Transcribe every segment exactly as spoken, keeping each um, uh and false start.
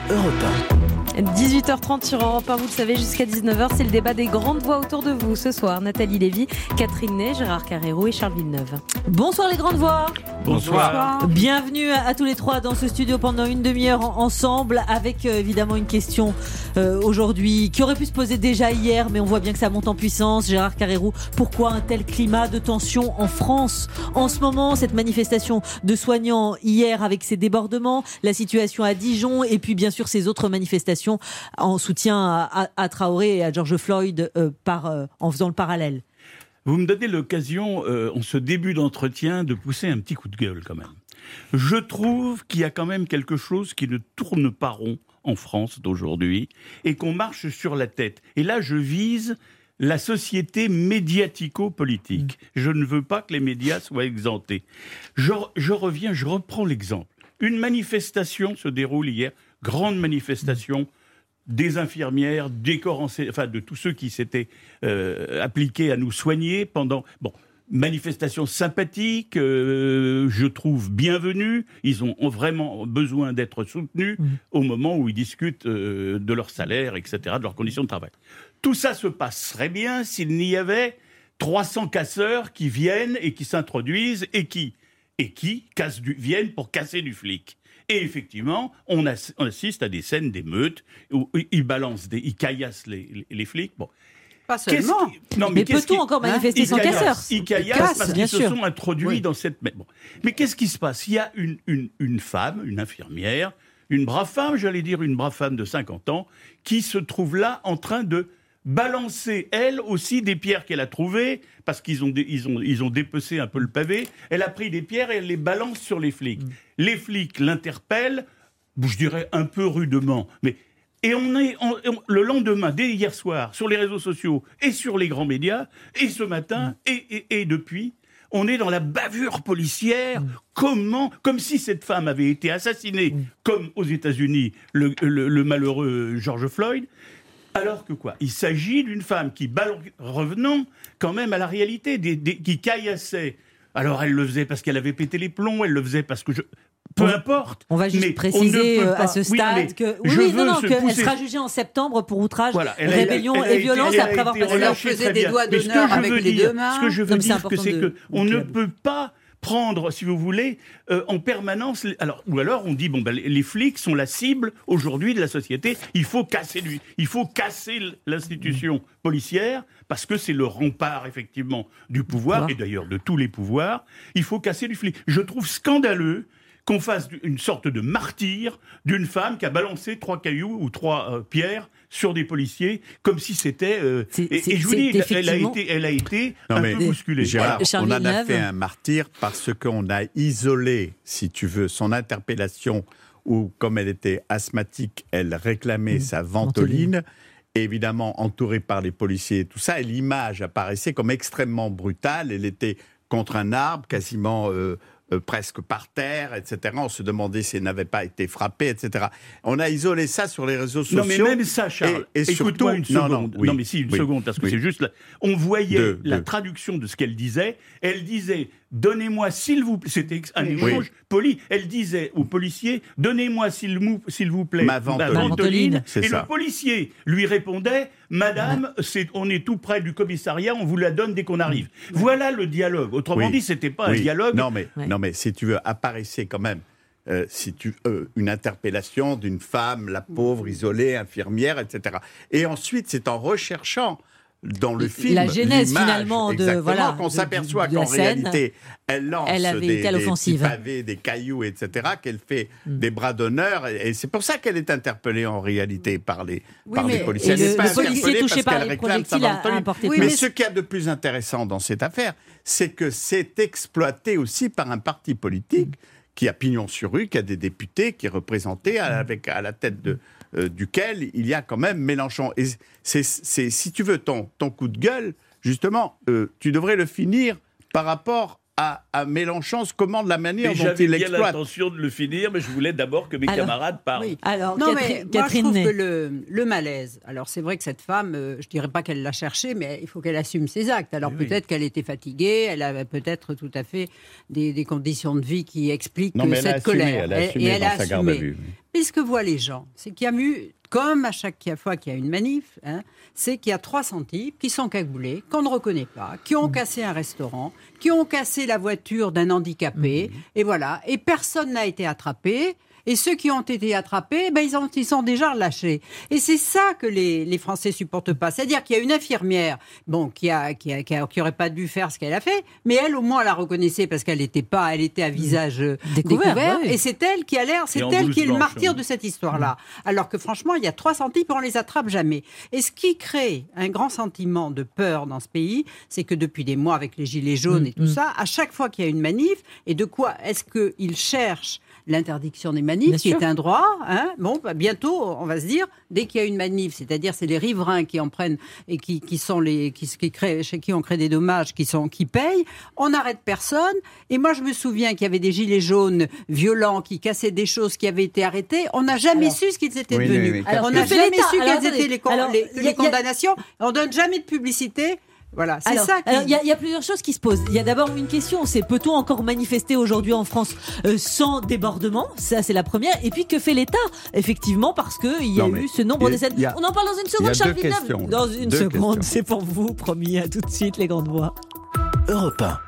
Europe un. dix-huit heures trente sur Europe un, vous le savez, jusqu'à dix-neuf heures, c'est le débat des grandes voix autour de vous. Ce soir, Nathalie Lévy, Catherine Ney, Gérard Carrero et Charles Villeneuve. Bonsoir les grandes voix. Bonsoir. Bonsoir. Bienvenue à, à tous les trois dans ce studio pendant une demi-heure en, ensemble avec euh, évidemment une question euh, aujourd'hui qui aurait pu se poser déjà hier, mais on voit bien que ça monte en puissance. Gérard Carrero, pourquoi un tel climat de tension en France en ce moment? Cette manifestation de soignants hier avec ces débordements, la situation à Dijon et puis bien sûr ces autres manifestations en soutien à, à, à Traoré et à George Floyd euh, par, euh, en faisant le parallèle. Vous me donnez l'occasion, euh, en ce début d'entretien, de pousser un petit coup de gueule quand même. Je trouve qu'il y a quand même quelque chose qui ne tourne pas rond en France d'aujourd'hui et qu'on marche sur la tête. Et là, je vise la société médiatico-politique. Mmh. Je ne veux pas que les médias soient exemptés. Je, je reviens, je reprends l'exemple. Une manifestation se déroule hier, grande manifestation, des infirmières, des corps enseignants, enfin de tous ceux qui s'étaient euh, appliqués à nous soigner pendant... Bon, manifestation sympathique, euh, je trouve bienvenue. Ils ont, ont vraiment besoin d'être soutenus mmh. au moment où ils discutent euh, de leur salaire, et cetera, de leurs conditions de travail. Tout ça se passerait bien s'il n'y avait trois cents casseurs qui viennent et qui s'introduisent et qui, et qui cassent du, viennent pour casser du flic. Et effectivement, on, ass- on assiste à des scènes d'émeutes où ils balancent, des, ils caillassent les, les, les flics. Bon. Pas seulement. Qui... Non, mais, mais peut-on qui... encore manifester hein sans casseurs? Ils caillassent parce qu'ils se sont introduits oui. dans cette... Bon. Mais qu'est-ce qui se passe? Il y a une, une, une femme, une infirmière, une brave femme, j'allais dire une brave femme de cinquante ans, qui se trouve là en train de balancer, elle aussi, des pierres qu'elle a trouvées, parce qu'ils ont, dé, ils ont, ils ont dépecé un peu le pavé. Elle a pris des pierres et elle les balance sur les flics. Mmh. Les flics l'interpellent, je dirais un peu rudement, mais... Et on est on, on, le lendemain, dès hier soir, sur les réseaux sociaux et sur les grands médias, et ce matin, mmh. et, et, et depuis, on est dans la bavure policière. Mmh. Comment, comme si cette femme avait été assassinée, mmh. comme aux États-Unis, le, le, le malheureux George Floyd. Alors que quoi? Il s'agit d'une femme qui, revenons quand même à la réalité, des, des, qui caillassait. Alors elle le faisait parce qu'elle avait pété les plombs, elle le faisait parce que je... Peu on, importe. On va juste mais préciser à ce stade oui, que oui, oui, non, non, qu'elle pousser... sera jugée en septembre pour outrage, voilà, rébellion elle a, elle et violence été, après avoir passé. Elle faisait des doigts d'honneur avec les dire, deux mains. Ce que je veux non, dire, c'est, que c'est de... que on ne peut pas prendre, si vous voulez, euh, en permanence... Alors, ou alors on dit, bon, ben, les flics sont la cible aujourd'hui de la société, il faut casser lui, il faut casser l'institution policière, parce que c'est le rempart, effectivement, du pouvoir, pouvoir, et d'ailleurs de tous les pouvoirs, il faut casser du flic. Je trouve scandaleux qu'on fasse une sorte de martyr d'une femme qui a balancé trois cailloux ou trois euh, pierres sur des policiers, comme si c'était... Euh, c'est, et, c'est, et je vous dis, elle a été, elle a été non un peu bousculée. Gérard, on en a fait un martyr parce qu'on a isolé, si tu veux, son interpellation où, comme elle était asthmatique, elle réclamait mmh. sa ventoline. ventoline. Évidemment, entourée par les policiers et tout ça, et l'image apparaissait comme extrêmement brutale. Elle était contre un arbre, quasiment... Euh, Euh, presque par terre, et cetera. On se demandait si elle n'avait pas été frappée, et cetera. On a isolé ça sur les réseaux sociaux. Non, mais même ça, Charles, et, et écoute-moi une seconde. Non, non, oui, non mais si, une oui, seconde, parce que oui. c'est juste... Là, on voyait de, la de... traduction de ce qu'elle disait. Elle disait, donnez-moi s'il vous plaît... C'était un échange oui. poli. Elle disait aux policiers, donnez-moi s'il, mou... s'il vous plaît ma ventoline. Ma ventoline. C'est et ça. Le policier lui répondait, madame, c'est, on est tout près du commissariat, on vous la donne dès qu'on arrive. Oui. Voilà le dialogue. Autrement oui. dit, c'était pas oui. un dialogue... Non, mais... Ouais. Non, mais si tu veux, apparaissait quand même euh, si tu, euh, une interpellation d'une femme, la pauvre, isolée, infirmière, et cetera. Et ensuite, c'est en recherchant dans le film la genèse finalement de voilà qu'on de, s'aperçoit de, de qu'en scène, réalité, elle lance elle avait des, été à l'offensive. des pavés, des cailloux, et cetera, qu'elle fait mm. des bras d'honneur. Et, et c'est pour ça qu'elle est interpellée en réalité par les, oui, par les policiers. Elle n'est pas interpellée parce qu'elle réclame sa ventoline. Oui, mais, mais ce qu'il y a de plus intéressant dans cette affaire, c'est que c'est exploité aussi par un parti politique mm. qui a pignon sur rue, qui a des députés, qui est représenté à, avec, à la tête de... Euh, duquel il y a quand même Mélenchon. Et c'est, c'est, si tu veux, ton, ton coup de gueule, justement, euh, tu devrais le finir par rapport à, à Mélenchon, comment de la manière mais dont il l'exploite. J'avais bien l'intention de le finir, mais je voulais d'abord que mes alors, camarades parlent. Oui. Alors, non, Catherine, mais Catherine moi, je trouve que le, le malaise, alors c'est vrai que cette femme, euh, je ne dirais pas qu'elle l'a cherché, mais il faut qu'elle assume ses actes. Alors oui, peut-être oui. qu'elle était fatiguée, elle avait peut-être tout à fait des, des conditions de vie qui expliquent non, mais cette elle a colère. assumé, elle a assumé et elle dans a sa assumé. garde à vue. Et ce que voient les gens, c'est qu'il y a eu, comme à chaque fois qu'il y a une manif, hein, c'est qu'il y a trois cents types qui sont cagoulés, qu'on ne reconnaît pas, qui ont cassé un restaurant, qui ont cassé la voiture d'un handicapé, mmh. et voilà. Et personne n'a été attrapé. Et ceux qui ont été attrapés, ben ils, ont, ils sont déjà relâchés. Et c'est ça que les, les Français supportent pas. C'est-à-dire qu'il y a une infirmière, bon, qui a, qui a, qui a, qui aurait pas dû faire ce qu'elle a fait, mais elle, au moins, la reconnaissait parce qu'elle était pas, elle était à visage découvert. découvert oui. Et c'est elle qui a l'air, c'est elle qui est le martyr de cette histoire-là. Mmh. Alors que franchement, il y a trois cents types, on les attrape jamais. Et ce qui crée un grand sentiment de peur dans ce pays, c'est que depuis des mois, avec les gilets jaunes mmh. et tout mmh. ça, à chaque fois qu'il y a une manif, et de quoi est-ce qu'ils cherchent l'interdiction des manifs, Bien qui sûr. est un droit. Hein. Bon, bah, bientôt, on va se dire, dès qu'il y a une manif, c'est-à-dire c'est les riverains qui en prennent et qui, qui sont les, qui, qui créent, chez qui on crée des dommages, qui sont, qui payent, on n'arrête personne. Et moi, je me souviens qu'il y avait des gilets jaunes violents qui cassaient des choses qui avaient été arrêtées. On n'a jamais alors, su ce qu'ils étaient oui, devenus. Oui, oui, alors, on n'a jamais su alors, quelles étaient les, con- alors, les, les a, condamnations. A... On donne jamais de publicité. Voilà, c'est alors, ça. Qui... Alors, il y, y a plusieurs choses qui se posent. Il y a d'abord une question, c'est peut-on encore manifester aujourd'hui en France euh, sans débordement ? Ça, c'est la première. Et puis, que fait l'État ? Effectivement, parce que il y a non, eu ce nombre d'essais. A... On en parle dans une seconde, Charles Villeneuve. Dans une deux seconde, questions. C'est pour vous, promis. À tout de suite, les grandes voix. Europe un.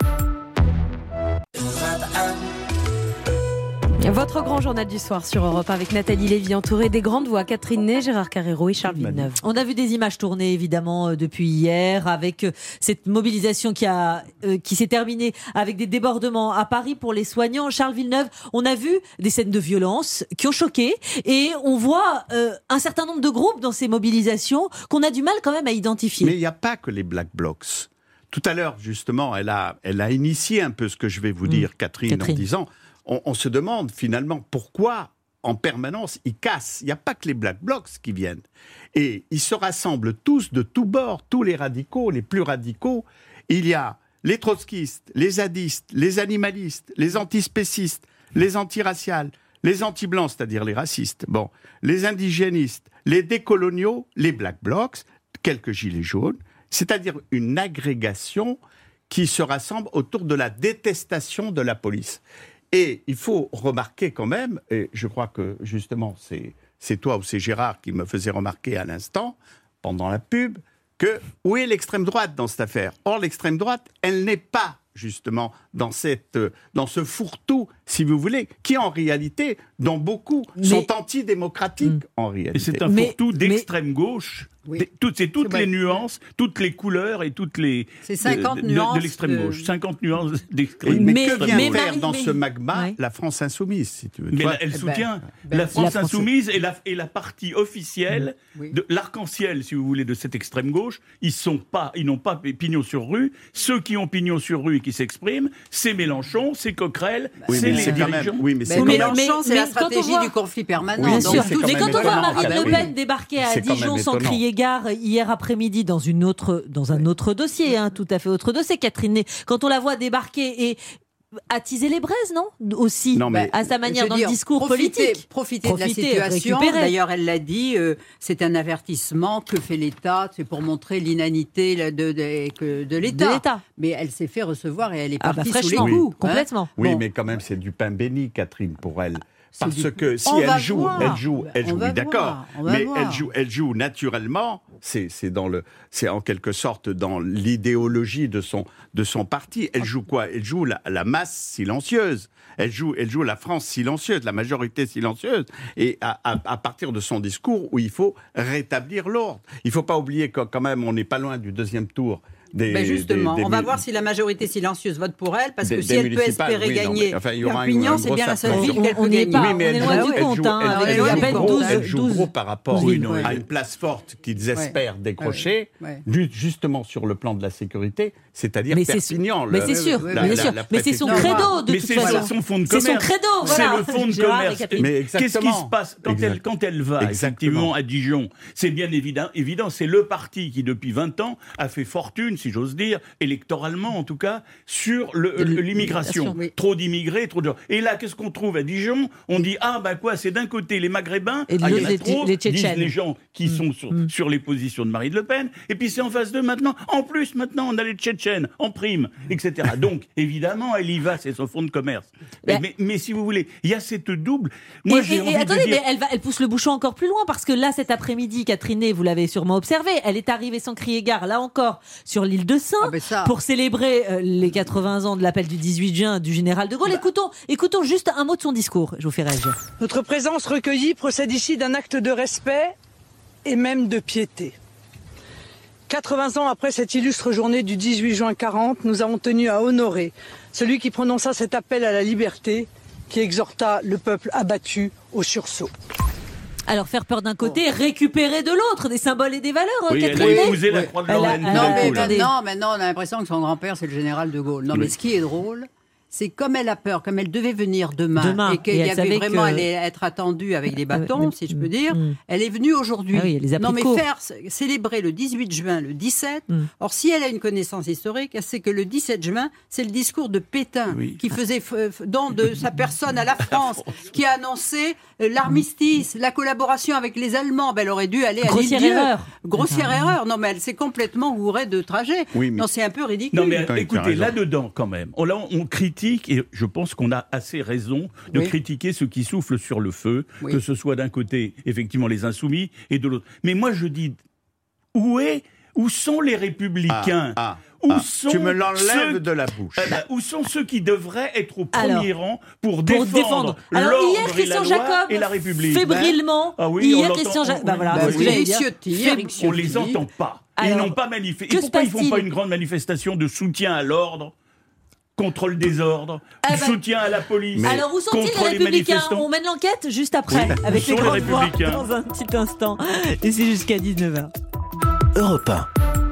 Votre grand journal du soir sur Europe un avec Nathalie Lévy, entourée des grandes voix, Catherine Ney, Gérard Carrero et Charles Villeneuve. On a vu des images tournées évidemment depuis hier avec cette mobilisation qui a euh, qui s'est terminée avec des débordements à Paris pour les soignants. Charles Villeneuve, on a vu des scènes de violence qui ont choqué et on voit euh, un certain nombre de groupes dans ces mobilisations qu'on a du mal quand même à identifier. Mais il n'y a pas que les Black Blocs. Tout à l'heure, justement, elle a, elle a initié un peu ce que je vais vous dire, mmh. Catherine, Catherine, en disant... On, on se demande finalement pourquoi, en permanence, ils cassent. Il n'y a pas que les Black Blocs qui viennent. Et ils se rassemblent tous de tous bords, tous les radicaux, les plus radicaux. Il y a les trotskistes, les zadistes, les animalistes, les antispécistes, les antiraciales, les anti-blancs, c'est-à-dire les racistes, bon, les indigénistes, les décoloniaux, les Black Blocs, quelques gilets jaunes, c'est-à-dire une agrégation qui se rassemble autour de la détestation de la police. Et il faut remarquer quand même, et je crois que justement c'est, c'est toi ou c'est Gérard qui me faisait remarquer à l'instant, pendant la pub, que où est l'extrême droite dans cette affaire ? Or l'extrême droite, elle n'est pas justement dans, cette, dans ce fourre-tout, si vous voulez, qui en réalité, dont beaucoup mais... sont antidémocratiques mmh. en réalité. Et c'est un mais, fourre-tout d'extrême mais... gauche. Oui. Toutes, c'est toutes c'est les nuances, toutes les couleurs et toutes les c'est cinquante de, nuances de, de l'extrême de... gauche. cinquante nuances d'extrême gauche. Mais, mais que vient mais faire Marie, dans mais... ce magma ouais. la France insoumise, si tu veux. Mais toi, la, elle eh soutient ben, la France la insoumise et la, et la partie officielle mmh. oui. de l'arc-en-ciel, si vous voulez, de cette extrême gauche. Ils sont pas, ils n'ont pas pignon sur rue. Ceux qui ont pignon sur rue et qui s'expriment, c'est Mélenchon, c'est Coquerel, oui, c'est les c'est dirigeants. Même, oui, mais c'est mais Mélenchon, mais, c'est mais la stratégie voit... du conflit permanent. Oui, donc, sûr, mais quand on voit Marine Le Pen oui. débarquer à c'est Dijon sans crier gare hier après-midi dans une autre, dans un autre dossier, hein, tout à fait autre dossier, Catherine Ney, quand on la voit débarquer et attiser les braises, non ? Aussi, non, mais, à sa manière dans dire, le discours profiter, politique. Profiter, profiter de la situation. Récupérer. D'ailleurs, elle l'a dit, euh, c'est un avertissement que fait l'État, c'est pour montrer l'inanité de, de, de, de, l'État. de l'État. Mais elle s'est fait recevoir et elle est ah partie bah, sous les coups. Oui. Complètement. Oui, bon. mais quand même, c'est du pain béni, Catherine, pour elle. Parce du... que si on elle joue, voir. elle joue, elle joue, oui, d'accord. Mais voir. elle joue, elle joue naturellement. C'est, c'est dans le, c'est en quelque sorte dans l'idéologie de son, de son parti. Elle joue quoi ? Elle joue la, la masse silencieuse. Elle joue, elle joue la France silencieuse, la majorité silencieuse. Et à, à, à partir de son discours où il faut rétablir l'ordre. Il ne faut pas oublier que quand même, on n'est pas loin du deuxième tour. Des, ben justement, des, des, on va voir si la majorité silencieuse vote pour elle, parce des, que si elle peut espérer oui, gagner enfin, Perpignan, c'est bien la seule ville qu'elle peut gagner. Pas, oui, mais on est loin du compte, hein, elle, il y a à peine douze. Elle joue gros par rapport oui, à oui. une place forte qu'ils espèrent ouais. décrocher, ouais. justement sur le plan de la sécurité, c'est-à-dire mais Perpignan. C'est, mais c'est sûr, la, mais, la, la mais c'est son credo de mais toute c'est façon. Son fonds de commerce. C'est son credo, voilà. C'est le fonds de commerce. Mais qu'est-ce qui se passe quand elle, quand elle va effectivement à Dijon ? C'est bien évident, évident, c'est le parti qui depuis vingt ans a fait fortune si j'ose dire, électoralement en tout cas, sur le, De le- l'immigration. oui. Trop d'immigrés, trop de gens. Et là, qu'est-ce qu'on trouve à Dijon? On dit, ah ben quoi, c'est d'un côté les Maghrébins, Et de ah, il y en l'autre, a les- trop, les disent Tchétchènes. les gens qui sont sur, Mm. sur les positions de Marine Le Pen, et puis c'est en face d'eux maintenant. En plus, maintenant, on a les Tchétchènes, en prime, et cetera. Donc, évidemment, elle y va, c'est son fonds de commerce. Mais, Ben- mais, mais si vous voulez, il y a cette double... Moi, et, j'ai et- envie et de attendez, dire... mais elle, va, elle pousse le bouchon encore plus loin parce que là, cet après-midi, Catherine Ney, vous l'avez sûrement observé, elle est arrivée sans crier gare, là encore, sur l'île de Saint, Ah ben ça. pour célébrer euh, les quatre-vingts ans de l'appel du dix-huit juin du général de Gaulle. Écoutons, écoutons juste un mot de son discours. Je vous fais réagir. Notre présence recueillie procède ici d'un acte de respect et même de piété. quatre-vingts ans après cette illustre journée du dix-huit juin quarante, nous avons tenu à honorer celui qui prononça cet appel à la liberté, qui exhorta le peuple abattu au sursaut. Alors, faire peur d'un côté, récupérer de l'autre, des symboles et des valeurs, Oui, elle Catherine a Ney. épousé la Oui. croix de Elle a- Lorraine. elle Non, a- mais Euh, attendez. maintenant, maintenant, on a l'impression que son grand-père, c'est le général de Gaulle. Non, Oui. mais ce qui est drôle, c'est comme elle a peur, comme elle devait venir demain, Demain, et qu'il et y elle avait savait vraiment, que- elle allait être attendue avec des bâtons, mais- si je peux dire, Mm. elle est venue aujourd'hui. Ah oui, elle les a non, pris mais court. faire célébrer le dix-huit juin, le dix-sept. Mm. Or, si elle a une connaissance historique, elle sait que le dix-sept juin, c'est le discours de Pétain Oui. qui faisait f- f- don de sa personne à la France, qui a annoncé euh, l'armistice, la collaboration avec les Allemands. Ben, elle aurait dû aller à Grossière l'île-Dieu. erreur. Grossière Attends. erreur. Non, mais elle s'est complètement gourée de trajet. Oui, mais- Non, c'est un peu ridicule. Non mais Attends, tu as écoutez, raison. là-dedans quand même, on, là, on critique, et je pense qu'on a assez raison de Oui. critiquer ceux qui soufflent sur le feu, Oui. que ce soit d'un côté, effectivement, les insoumis, et de l'autre. Mais moi je dis, où est, où sont les républicains Ah, ah, Où ah. sont Tu me l'enlèves ceux- de la bouche. Eh ben, où sont ceux qui devraient être au premier Alors, rang pour, Pour défendre, défendre. Alors, l'ordre hier, et la Christian loi Jacob, et la République? fébrilement, Ah oui, on hier, l'entend- Christian Jacob, bah oui, voilà, bah c'est ce que oui. j'allais Eric dire. Ciotti, Fait- Eric On les Ciotti. entend pas. Ils Alors, n'ont pas manifesté. que Et pourquoi ils se font pas passe-t-il une grande manifestation de soutien à l'ordre, contre le désordre, Ah de bah- soutien à la police, Alors, où sont-ils contre les républicains? manifestants? On mène l'enquête juste après, Oui. avec Où les sont les grandes voix, républicains dans un petit instant. Et c'est jusqu'à dix-neuf heures. Europe un.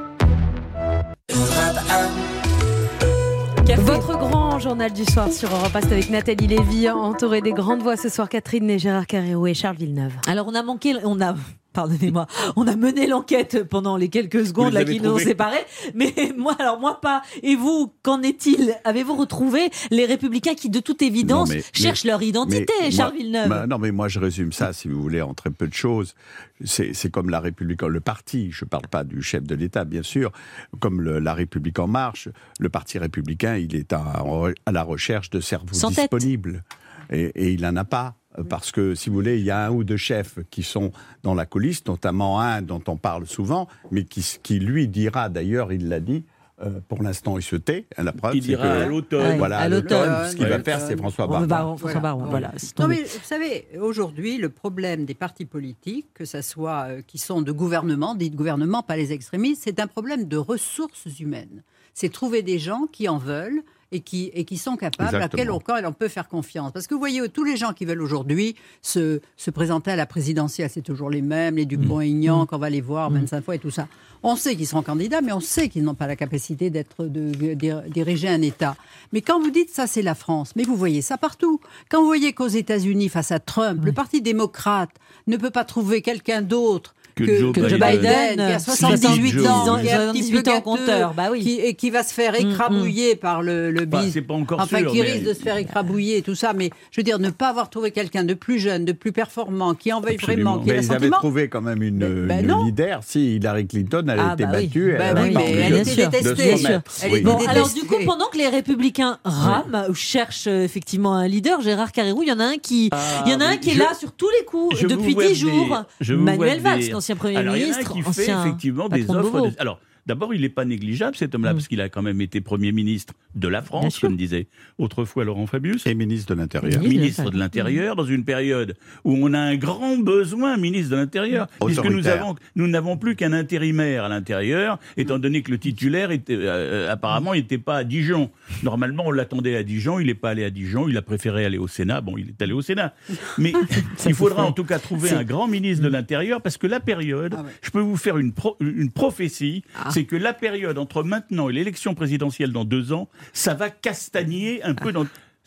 Votre grand journal du soir sur Europe un, c'est avec Nathalie Lévy, entourée des grandes voix ce soir, Catherine Ney, Gérard Carrérou et Charles Villeneuve. Alors, on a manqué, on a, pardonnez-moi, on a mené l'enquête pendant les quelques secondes les là avez qui nous ont trouvés séparés. Mais moi, alors moi pas. Et vous, qu'en est-il? Avez-vous retrouvé les républicains qui, de toute évidence, Non, mais- cherchent mais- leur identité, Mais Charles moi- Villeneuve? bah, non, mais moi je résume ça, si vous voulez, en très peu de choses. C'est c'est comme la République, le parti, je ne parle pas du chef de l'État, bien sûr, comme le- la République en marche, le parti républicain, il est à, à la recherche de cerveaux Sans tête. disponibles. Et, et il n'en a pas. Parce que, si vous voulez, il y a un ou deux chefs qui sont dans la coulisse, notamment un dont on parle souvent, mais qui, qui lui dira, d'ailleurs, il l'a dit, euh, pour l'instant il se tait, la preuve, Qui c'est dira que- à l'automne. Ouais. Voilà, à à l'automne, l'automne. ce qu'il va Ouais. faire, c'est François On va Baroin. voir François Baroin, voilà. c'est Non, tombé. mais vous savez, aujourd'hui, le problème des partis politiques, que ce soit euh, qui sont de gouvernement, dit de gouvernement, pas les extrémistes, c'est un problème de ressources humaines. C'est trouver des gens qui en veulent et qui, et qui sont capables, à quel Exactement. auquel on peut faire confiance. Parce que vous voyez, tous les gens qui veulent aujourd'hui se, se présenter à la présidentielle, c'est toujours les mêmes, les Dupont-Aignan, qu'on va les voir vingt-cinq fois et tout ça. On sait qu'ils seront candidats, mais on sait qu'ils n'ont pas la capacité d'être de, de- de diriger un État. Mais quand vous dites ça, c'est la France, mais vous voyez ça partout. Quand vous voyez qu'aux États-Unis, face à Trump, le Parti démocrate ne peut pas trouver quelqu'un d'autre Que que, Joe que Joe Biden. Biden, qui a soixante-dix-huit soixante-dix-huit ans, ans, qui est un petit peu soixante-dix-huit ans gâteux, compteur, bah oui. qui, et qui va se faire écrabouiller par le, le Bah, bis. c'est pas encore enfin, sûr, qui mais- risque de se faire écrabouiller et tout ça. Mais je veux dire, ne pas avoir trouvé quelqu'un de plus jeune, de plus performant, qui en veuille Absolument. vraiment, qui ait Mais ils avaient l'assentiment. trouvé quand même une, Ben- ben une non. leader. Si Hillary Clinton, elle a Ah, été bah oui. battue. Ben elle oui, a mais pas elle envie était de- de détestée. se remettre. Elle Oui. était Bon, détestée. alors du coup, pendant que les Républicains rament, ou cherchent euh, effectivement un leader, Gérard Carrérou, il y en a un qui, Ah, il y en a un oui, qui est je- là sur tous les coups Je vous depuis vois dix venir. jours. Je vous Manuel vois Valls, venir. l'ancien Premier Alors, ministre, il y en a un qui ancien fait effectivement des patron de offres. Beauvau. de- Alors, d'abord, il n'est pas négligeable cet homme-là, Mm. parce qu'il a quand même été Premier ministre de la Bien France, sûr. comme disait autrefois Laurent Fabius. Et ministre de l'Intérieur. Oui. Ministre de l'Intérieur, dans une période où on a un grand besoin, ministre de l'Intérieur, puisque nous Autoritaire. avons, nous n'avons plus qu'un intérimaire à l'intérieur, étant donné que le titulaire était, euh, apparemment, il n'était pas à Dijon. Normalement, on l'attendait à Dijon, il n'est pas allé à Dijon, il a préféré aller au Sénat. Bon, il est allé au Sénat. Mais il faudra en tout cas trouver un grand ministre de l'Intérieur, parce que la période, Ah ouais. je peux vous faire une, pro- une prophétie, c'est que la période entre maintenant et l'élection présidentielle dans deux ans, ça va castagner un peu dans...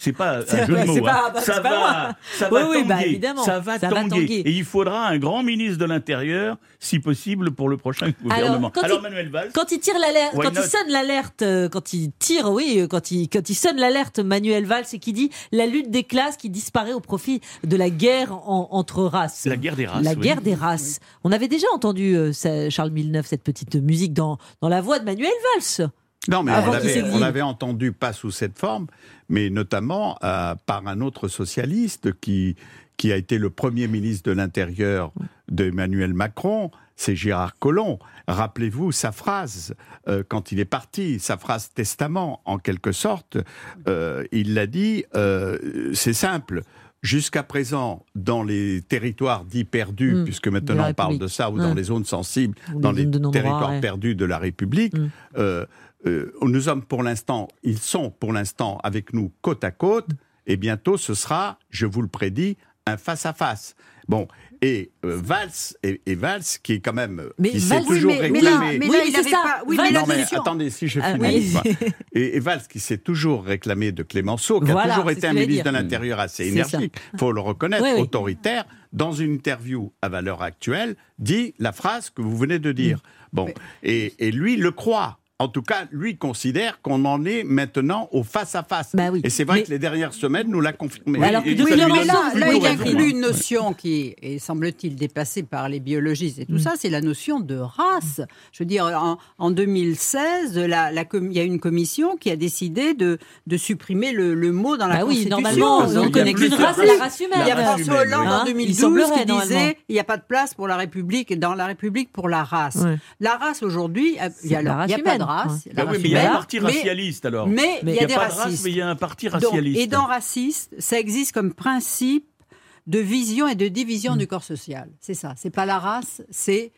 C'est pas C'est un jeu pas- de mots. c'est pas- hein. bah, ça, c'est pas va, moi. ça va Oui, oui, tanguer. bah, évidemment. ça va Ça va tanguer. tanguer. Et il faudra un grand ministre de l'Intérieur, si possible, pour le prochain gouvernement. quand Alors, il- Manuel Valls. Quand il tire l'alerte, Why quand il not sonne l'alerte, euh, quand il tire, oui, euh, quand il, quand il sonne l'alerte, Manuel Valls, c'est qui dit la lutte des classes qui disparaît au profit de la guerre en- entre races. La guerre des races. La oui. guerre des races. On avait déjà entendu, euh, ça, Charles Villeneuve, cette petite musique dans, dans la voix de Manuel Valls. Non, mais Avant on qu'il l'avait, s'exile. on l'avait entendu pas sous cette forme, mais notamment euh, par un autre socialiste qui, qui a été le premier ministre de l'Intérieur d'Emmanuel Macron, c'est Gérard Collomb. Rappelez-vous sa phrase euh, quand il est parti, sa phrase testament en quelque sorte. Euh, il l'a dit, euh, c'est simple. Jusqu'à présent, dans les territoires dits perdus, Mmh, puisque de maintenant la on parle de République. ça, ou Ouais. dans les zones sensibles, Ou dans les les zones de non-droit, territoires ouais. perdus de la République, Mmh. euh, euh, nous sommes pour l'instant, ils sont pour l'instant avec nous côte à côte, et bientôt ce sera, je vous le prédis, un face-à-face. Bon, et euh, Valls, et, et Valls, qui est quand même, Mais qui s'est Valls, toujours oui, mais- mais réclamé... là- mais Oui, là, mais il c'est avait ça. pas- oui, Valls- mais Non, mais l'attention. attendez, si je Ah, finis. oui. quoi. Et, et Valls, qui s'est toujours réclamé de Clémenceau, qui Voilà, a toujours c'est été ce un que j'allais ministre de dire. l'Intérieur assez C'est énergique, il faut le reconnaître, Oui, oui. autoritaire, dans une interview à Valeurs Actuelles, dit la phrase que vous venez de dire. Bon, et, et lui le croit. En tout cas, lui considère qu'on en est maintenant au face-à-face. Bah oui. Et c'est vrai Mais- que les dernières semaines nous l'a confirmé. Oui, alors que et depuis ça Oui, lui non, mais donne là, plutôt là, il raison, inclut hein. une notion qui est, semble-t-il, dépassée par les biologistes et tout ça, c'est la notion de race. Je veux dire, en, en deux mille seize, la, la com- il y a une commission qui a décidé de, de supprimer le, le mot dans la Bah oui, Constitution. normalement, Parce on qu'il y connaît a qu'une plus de race, c'est race. la race Il y a humaine. La race François humaine, Hollande oui. en Hein, deux mille douze il semblerait, qui normalement. disait il n'y a pas de place pour la République, dans la République pour la race. Ouais. La race aujourd'hui, euh, il y a, la alors, il y a race pas de humaine. race. Ouais. la Bah oui, race mais il y a un humaine, parti mais- racialiste alors. Mais il Mais y a Il des n'y a pas de race, racistes. mais il y a un parti Donc, racialiste. et dans raciste, ça existe comme principe de vision et de division du corps social. C'est ça. C'est pas la race, c'est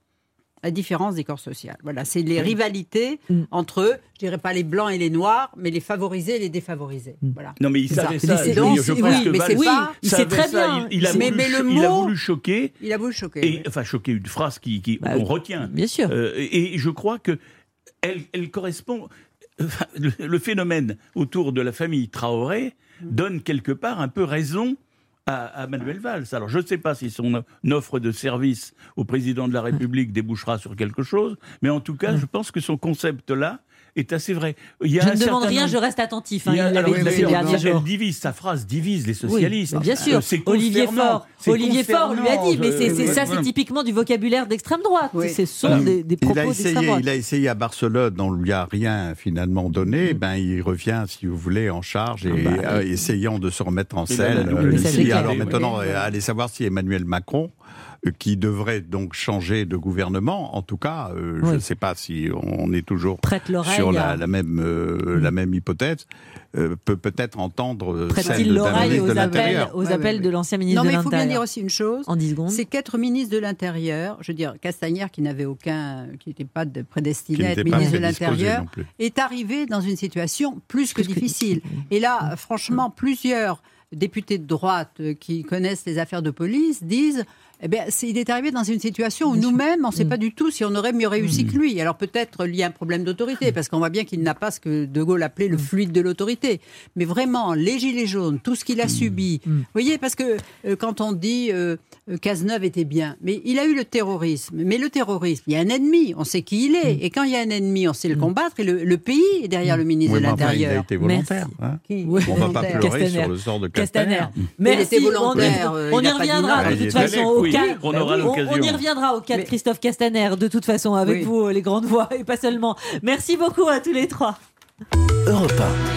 la différence des corps sociaux. Voilà, c'est les rivalités Mm. entre, je dirais pas les blancs et les noirs, mais les favorisés et les défavorisés. Voilà. Non, mais il C'est savait ça. ça. C'est je- donc- je oui, pense que mais Valls c'est pas- il sait savait très ça, bien. Il, il a Mais- voulu, mais le il a mot- voulu choquer, Il a voulu choquer. et, oui. enfin choquer, une phrase qui, qui Bah, qu'on retient. Bien sûr. Euh, et je crois que elle, elle correspond. Enfin, le, le phénomène autour de la famille Traoré donne quelque part un peu raison à, à Manuel Valls. Alors, je ne sais pas si son offre de service au président de la République débouchera sur quelque chose, mais en tout cas, je pense que son concept-là est assez vrai. Il y a Je un ne demande certain rien, nombre- je reste attentif. Hein, il y a- il l'avait alors, dit ces d'ailleurs, derniers elle jours. divise, sa phrase divise les socialistes. Oui, bien sûr. Euh, c'est Olivier concernant. Faure, C'est Olivier Faure lui a dit, mais c'est, concernant. c'est Euh, ça, voilà. c'est typiquement du vocabulaire d'extrême droite. Oui. Ce sont Voilà. des, des propos il, a d'extrême essayé, droite. il a essayé à Barcelone, on lui a rien finalement donné, ben il revient, si vous voulez, en charge et Ah bah, euh, essayant de se remettre en Et là, la scène. double euh, message ici. éclairé, Alors oui. maintenant, Oui. euh, allez savoir si Emmanuel Macron, euh, qui devrait donc changer de gouvernement, en tout cas, euh, je Oui. ne sais pas si on est toujours Prête l'oreille. sur à- la, la même euh, la même hypothèse, euh, peut peut-être entendre euh, celle Prête-t-il d'un l'oreille ministre de aux appels, l'Intérieur. aux Ouais, appels ouais, de ouais. l'ancien ministre Non, mais de il faut bien dire l'Intérieur aussi une chose. En dix secondes. C'est quatre ministres de l'Intérieur, je veux dire, Castagnère, qui n'avait aucun, qui n'était pas de- Qui prédestiné à être n'était pas ministre de prédisposé l'Intérieur, non plus. est arrivé dans une situation plus que Plus que difficile. difficile. Et là, franchement, plusieurs députés de droite euh, qui connaissent les affaires de police disent eh bien, c'est- il est arrivé dans une situation où Bien sûr. nous-mêmes, on ne sait Mm. pas du tout si on aurait mieux réussi que lui. Alors peut-être lié à un problème d'autorité, parce qu'on voit bien qu'il n'a pas ce que De Gaulle appelait le fluide de l'autorité. Mais vraiment, les gilets jaunes, tout ce qu'il a subi. Mm. Vous voyez, parce que euh, quand on dit euh, euh, Cazeneuve était bien, mais il a eu le terrorisme. Mais le terrorisme, il y a un ennemi, on sait qui il est. Mm. Et quand il y a un ennemi, on sait le combattre. Et le, le pays est derrière le ministre Oui, de mais enfin, il a l'Intérieur. été volontaire. hein. Qui Ouais. On ne va pas volontaire. pleurer Castaner. sur le sort de Castaner. Castaner. Merci. était volontaire, On, euh, on il y a pas dit reviendra non. de Il toute est façon allé, au oui, cas. on aura on, l'occasion. on y reviendra au cas de Mais- Christophe Castaner, de toute façon, avec Oui. vous, les grandes voix, et pas seulement. Merci beaucoup à tous les trois. Europe un.